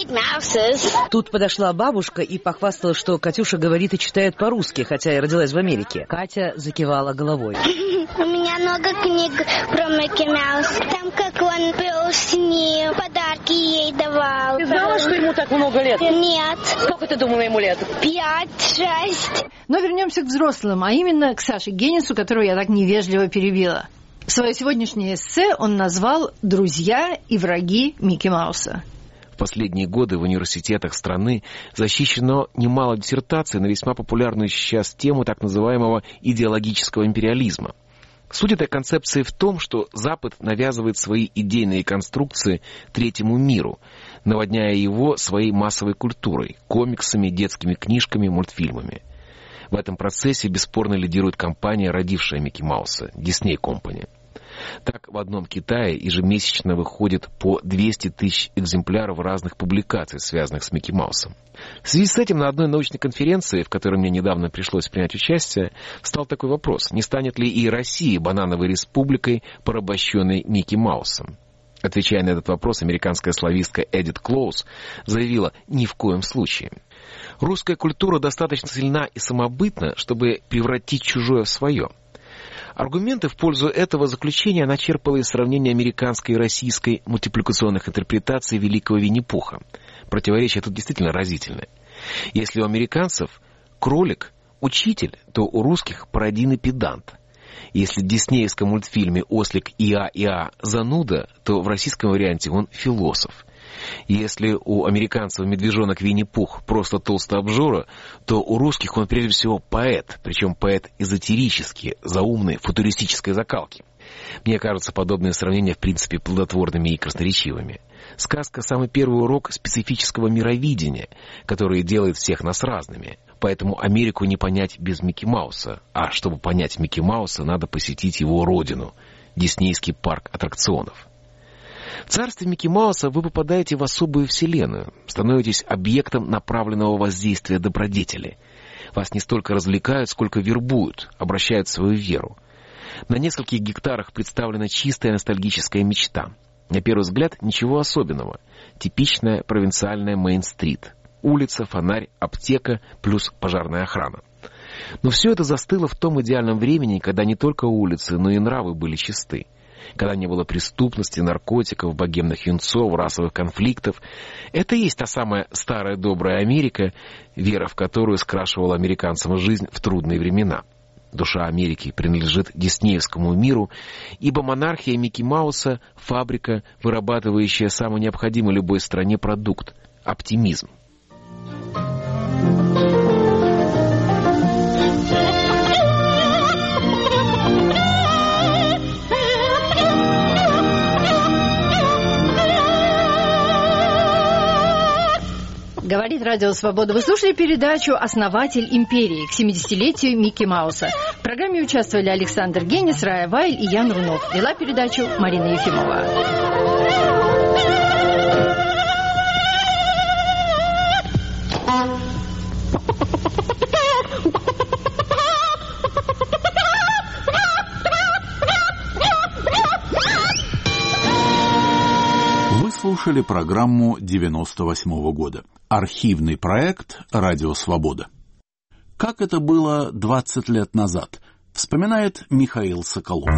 Тут подошла бабушка и похвастала, что Катюша говорит и читает по-русски, хотя и родилась в Америке. Катя закивала головой. У меня много книг про Микки Маус. Там как он был с ним, подарки ей давал. Ты знала, что ему так много лет? Нет. Сколько ты думала ему лет? Пять, шесть. Но вернемся к взрослым, а именно к Саше Генису, которую я так невежливо перебила. Свое сегодняшнее эссе он назвал «Друзья и враги Микки Мауса». В последние годы в университетах страны защищено немало диссертаций на весьма популярную сейчас тему так называемого идеологического империализма. Суть этой концепции в том, что Запад навязывает свои идейные конструкции третьему миру, наводняя его своей массовой культурой, комиксами, детскими книжками, мультфильмами. В этом процессе бесспорно лидирует компания, родившая Микки Мауса, Disney Company. Так, в одном Китае ежемесячно выходит по двести тысяч экземпляров разных публикаций, связанных с Микки Маусом. В связи с этим на одной научной конференции, в которой мне недавно пришлось принять участие, стал такой вопрос: не станет ли и Россия банановой республикой, порабощенной Микки Маусом? Отвечая на этот вопрос, американская славистка Эдит Клоуз заявила: ни в коем случае. Русская культура достаточно сильна и самобытна, чтобы превратить чужое в свое. Аргументы в пользу этого заключения она черпала из сравнения американской и российской мультипликационных интерпретаций великого Винни-Пуха. Противоречия тут действительно разительны. Если у американцев кролик — учитель, то у русских пародийный педант. Если в диснеевском мультфильме ослик Иа-Иа зануда, то в российском варианте он философ. Если у американцев медвежонок Винни-Пух просто толстый обжора, то у русских он прежде всего поэт, причем поэт эзотерический, заумный, футуристической закалки. Мне кажется, подобные сравнения в принципе плодотворными и красноречивыми. Сказка — самый первый урок специфического мировидения, который делает всех нас разными. Поэтому Америку не понять без Микки Мауса. А чтобы понять Микки Мауса, надо посетить его родину — Диснейский парк аттракционов. В царстве Микки Мауса вы попадаете в особую вселенную, становитесь объектом направленного воздействия добродетели. Вас не столько развлекают, сколько вербуют, обращают свою веру. На нескольких гектарах представлена чистая ностальгическая мечта. На первый взгляд ничего особенного. Типичная провинциальная Мейн-стрит. Улица, фонарь, аптека плюс пожарная охрана. Но все это застыло в том идеальном времени, когда не только улицы, но и нравы были чисты. Когда не было преступности, наркотиков, богемных юнцов, расовых конфликтов. Это и есть та самая старая добрая Америка, вера в которую скрашивала американцам жизнь в трудные времена. Душа Америки принадлежит диснеевскому миру, ибо монархия Микки Мауса — фабрика, вырабатывающая самый необходимый любой стране продукт — оптимизм. Говорит Радио Свобода. Вы слушали передачу «Основатель империи» к семидесятилетию Микки Мауса. В программе участвовали Александр Генис, Рая Вайль и Ян Рунов. Вела передачу Марина Ефимова. Вы слушали программу девяносто восьмого года. Архивный проект «Радио Свобода». Как это было двадцать лет назад, вспоминает Михаил Соколов.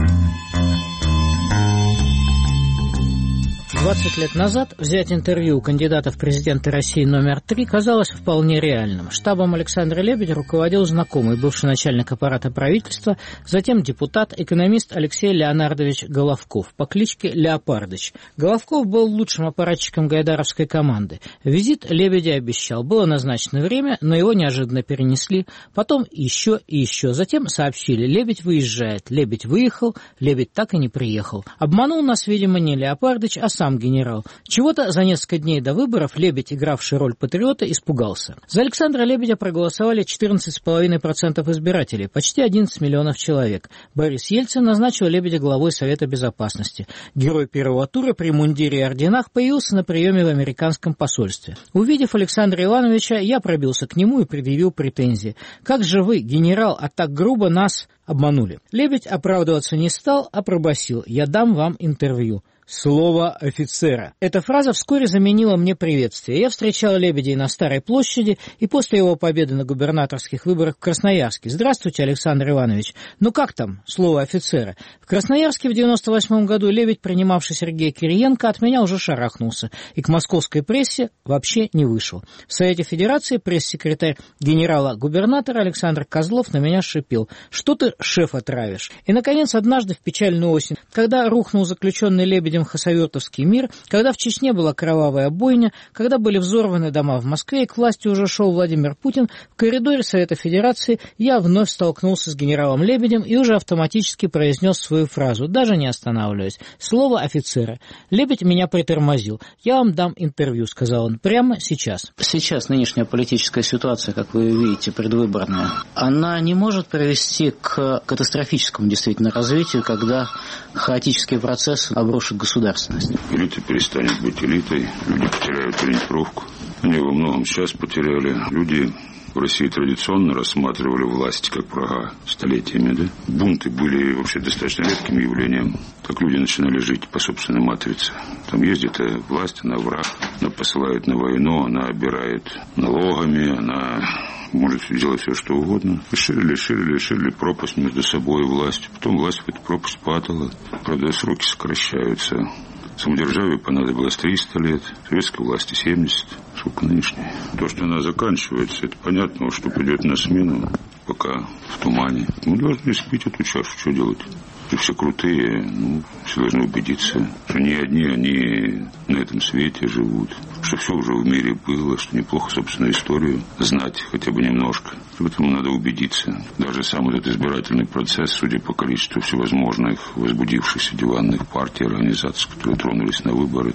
двадцать лет назад взять интервью у кандидата в президенты России номер три казалось вполне реальным. Штабом Александра Лебедя руководил знакомый, бывший начальник аппарата правительства, затем депутат, экономист Алексей Леонардович Головков по кличке Леопардыч. Головков был лучшим аппаратчиком гайдаровской команды. Визит Лебедя обещал. Было назначено время, но его неожиданно перенесли. Потом еще и еще. Затем сообщили: Лебедь выезжает. Лебедь выехал, Лебедь так и не приехал. Обманул нас, видимо, не Леопардыч, а сам генерал. Чего-то за несколько дней до выборов Лебедь, игравший роль патриота, испугался. За Александра Лебедя проголосовали четырнадцать целых пять десятых процента избирателей, почти одиннадцать миллионов человек. Борис Ельцин назначил Лебедя главой Совета Безопасности. Герой первого тура при мундире и орденах появился на приеме в американском посольстве. Увидев Александра Ивановича, я пробился к нему и предъявил претензии. «Как же вы, генерал, а так грубо нас обманули?» Лебедь оправдываться не стал, а пробасил: «Я дам вам интервью». Слово офицера. Эта фраза вскоре заменила мне приветствие. Я встречал Лебедя на Старой площади и после его победы на губернаторских выборах в Красноярске. Здравствуйте, Александр Иванович. Ну как там слово офицера? В Красноярске в девяносто восьмом году Лебедь, принимавший Сергея Кириенко, от меня уже шарахнулся и к московской прессе вообще не вышел. В Совете Федерации пресс-секретарь генерала-губернатора Александр Козлов на меня шипел: «Что ты шефа травишь?» И, наконец, однажды в печальную осень, когда рухнул заключенный Лебедем Хасавюртовский мир, когда в Чечне была кровавая бойня, когда были взорваны дома в Москве и к власти уже шел Владимир Путин, в коридоре Совета Федерации я вновь столкнулся с генералом Лебедем и уже автоматически произнес свою фразу, даже не останавливаясь. Слово офицера. Лебедь меня притормозил. «Я вам дам интервью», — сказал он, — «прямо сейчас». Сейчас нынешняя политическая ситуация, как вы видите, предвыборная, она не может привести к катастрофическому действительно развитию, когда хаотические процессы обрушат государственность. Элита перестанет быть элитой, люди потеряют ориентировку. Они во многом сейчас потеряли. Люди в России традиционно рассматривали власть как врага столетиями, да? Бунты были вообще достаточно редким явлением. Так люди начинали жить по собственной матрице. Там ездит власть, она враг, она посылает на войну, она обирает налогами, она может делать все, что угодно. И ширили, ширили, ширили пропасть между собой и властью. Потом власть в эту пропасть падала. Правда, сроки сокращаются. Самодержавию понадобилось триста лет, советской власти семьдесят. Сколько нынешней? То, что она заканчивается, это понятно, что придет на смену, пока в тумане. Мы должны испить эту чашу, что делать? Все крутые, ну, все должны убедиться, что не одни они на этом свете живут, что все уже в мире было, что неплохо собственную историю знать хотя бы немножко. В этом надо убедиться. Даже сам этот избирательный процесс, судя по количеству всевозможных возбудившихся диванных партий, организаций, которые тронулись на выборы,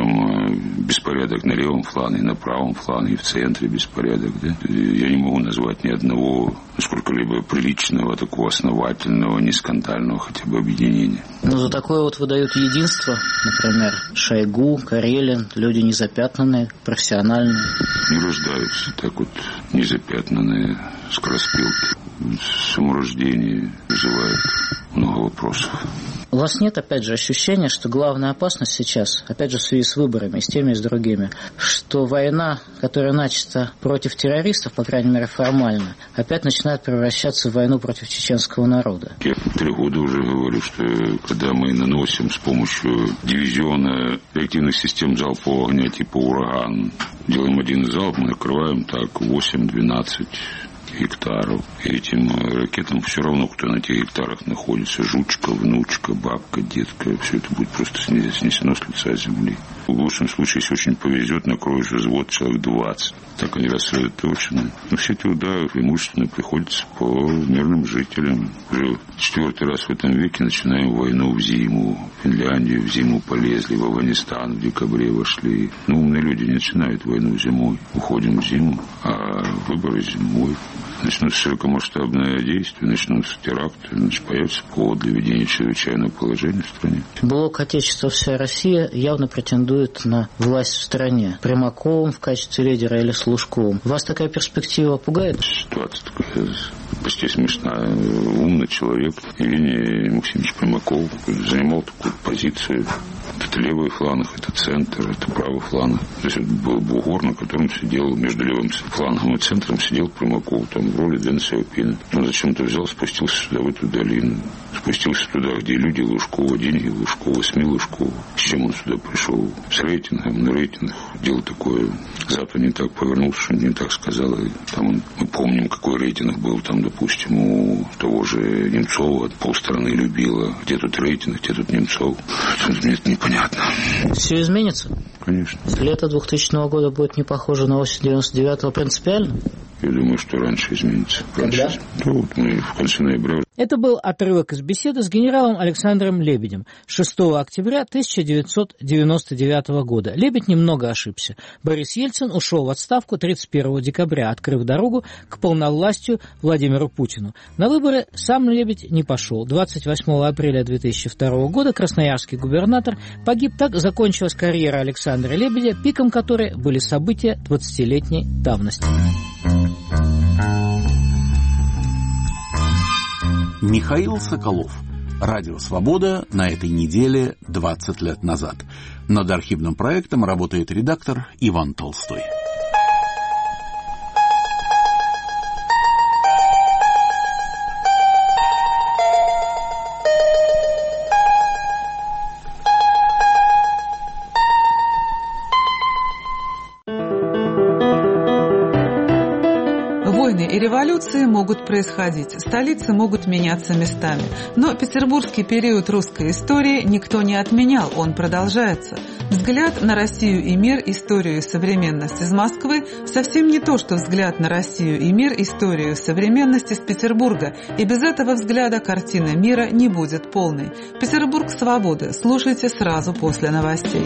причем беспорядок на левом фланге, на правом фланге, в центре беспорядок. Да? Я не могу назвать ни одного сколько-либо приличного, такого основательного, не скандального хотя бы объединения. Но за такое вот выдают единство, например, Шойгу, Карелин, люди незапятнанные, профессиональные. Не рождаются так вот незапятнанные скороспелки. Саморождение вызывает много вопросов. У вас нет, опять же, ощущения, что главная опасность сейчас, опять же, в связи с выборами, и с теми, и с другими, что война, которая начата против террористов, по крайней мере, формально, опять начинает превращаться в войну против чеченского народа? Я три года уже говорю, что когда мы наносим с помощью дивизиона реактивных систем залпового огня типа «Ураган», делаем один залп, мы накрываем так восемь-двенадцать гектаров. И этим ракетам все равно, кто на этих гектарах находится. Жучка, внучка, бабка, детка. Все это будет просто снесено с лица земли. В лучшем случае, если очень повезет, накроешь взвод человек двадцать. Так они рассредоточены. Но все эти удары преимущественно приходятся по мирным жителям. Уже четвертый раз в этом веке начинаем войну в зиму. В Финляндию в зиму полезли, в Афганистан в декабре вошли. Но умные люди не начинают войну зимой. Уходим в зиму, а выборы зимой. Начнутся широкомасштабные действия, начнутся теракты, значит, появится повод для введения чрезвычайного положения в стране. Блок «Отечество, вся Россия» явно претендует на власть в стране. Примаковым в качестве лидера или Лужковым. Вас такая перспектива пугает? Ситуация такая почти смешная. Умный человек Евгений Максимович Примаков занимал такую позицию. Это левый фланг, это центр, это правый фланг. То есть это был бугор, на котором сидел, между левым флангом и центром сидел Примаков, там в роли Дэн Сяопина. Он зачем-то взял, спустился сюда, в эту долину. Спустился туда, где люди Лужкова, деньги Лужкова, СМИ Лужкова. С чем он сюда пришел? С рейтингом, на рейтинг. Дело такое. Запад не так повернулся, что не так сказал. И там он, мы помним, какой рейтинг был там, допустим, у того же Немцова. Полстраны любила. Где тут рейтинг, где тут Немцов? Мне это непонятно. Все изменится? Конечно. Лето двухтысячного года будет не похоже на осень девяносто девятого принципиально? Я думаю, что раньше изменится. Раньше. Когда? Ну, вот мы в конце ноября. Это был отрывок из беседы с генералом Александром Лебедем шестого октября тысяча девятьсот девяносто девятого года. Лебедь немного ошибся. Борис Ельцин ушел в отставку тридцать первого декабря, открыв дорогу к полновластию Владимиру Путину. На выборы сам Лебедь не пошел. двадцать восьмого апреля две тысячи второго года красноярский губернатор погиб. Так закончилась карьера Александра Лебедя, пиком которой были события двадцатилетней давности. Михаил Соколов. Радио «Свобода» на этой неделе двадцать лет назад. Над архивным проектом работает редактор Иван Толстой. И революции могут происходить, столицы могут меняться местами. Но петербургский период русской истории никто не отменял, он продолжается. Взгляд на Россию и мир, историю и современность из Москвы совсем не то, что взгляд на Россию и мир, историю и современность из Петербурга. И без этого взгляда картина мира не будет полной. Петербург свободы. Слушайте сразу после новостей.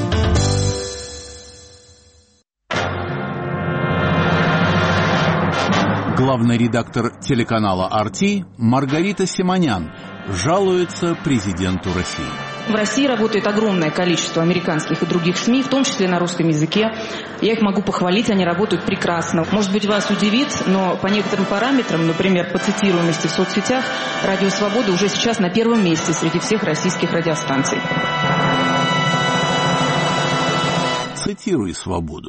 Главный редактор телеканала ар ти Маргарита Симонян жалуется президенту России. В России работает огромное количество американских и других СМИ, в том числе на русском языке. Я их могу похвалить, они работают прекрасно. Может быть, вас удивит, но по некоторым параметрам, например, по цитируемости в соцсетях, «Радио Свобода» уже сейчас на первом месте среди всех российских радиостанций. Цитируй «Свободу».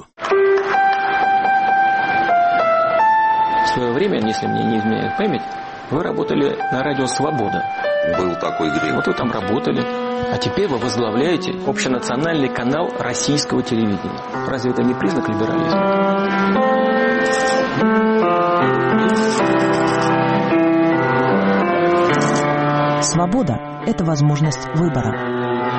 В свое время, если мне не изменяет память, вы работали на радио «Свобода». Был такой грех. Вот вы там работали. А теперь вы возглавляете общенациональный канал российского телевидения. Разве это не признак либерализма? Свобода – это возможность выбора.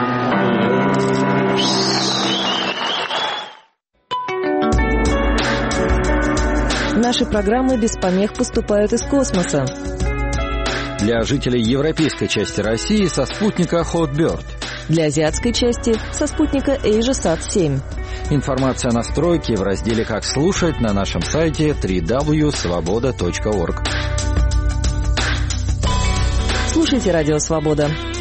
Наши программы без помех поступают из космоса. Для жителей европейской части России со спутника Hotbird. Для азиатской части со спутника AsiaSat семь. Информация о настройке в разделе «Как слушать» на нашем сайте дабл-ю дабл ю дабл ю точка свобода точка орг. Слушайте «Радио Свобода».